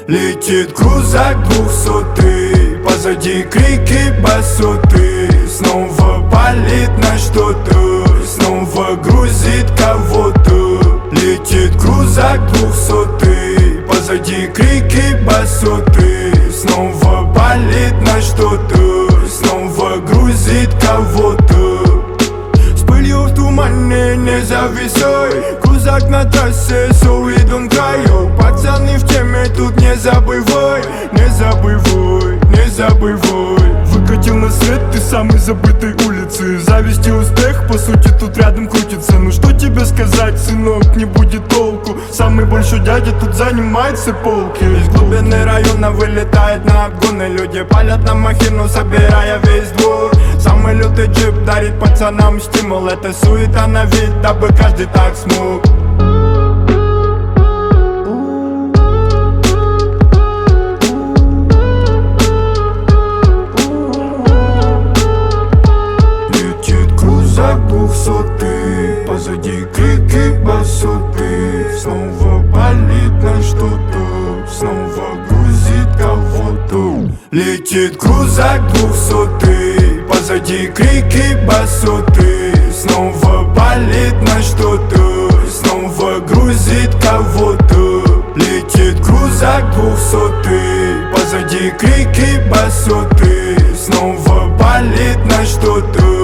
Летит крузак 200, позади крики басоты. Снова палит на что-то, снова грузит кого-то. Летит крузак 200, позади крики басоты. Снова палит на что-то, снова грузит кого-то. С пылью в тумане не зависай, крузак на трассе с увидом краю. Пацаны в теме, тут не забывай, не забывай, не забывай. Выкатил на свет ты самой забытой улицы. Зависть и успех, по сути, тут рядом крутится. Ну что тебе сказать, сынок, не будет толку. Самый большой дядя тут занимает все полки. Из глубины района вылетает на обгоны. Люди палят на махину, собирая весь двор. Самый лютый джип дарит пацанам стимул. Это суета на вид, дабы каждый так смог. Крузак 200, позади крики басоты. Снова палит на что-то, снова грузит кого-то. Летит крузак 200, позади крики басоты. Снова палит на что-то, снова грузит кого-то. Летит крузак 200, позади крики басоты. Снова палит на что-то,